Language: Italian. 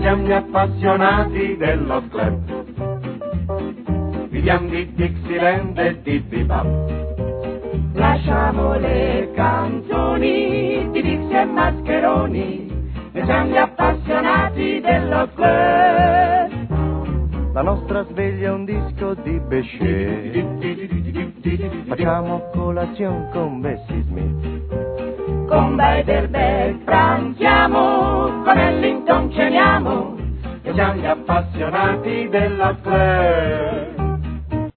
siamo gli appassionati dello club. Viviamo di Dixieland e di bebop. Lasciamo le canzoni di Dixie e Mascheroni, noi siamo gli appassionati dello club. La nostra sveglia è un disco di Bechet, facciamo colazione con Bessie Smith. Con Beiderbecke pranziamo, con Ellington ceniamo, noi siamo gli appassionati dello club.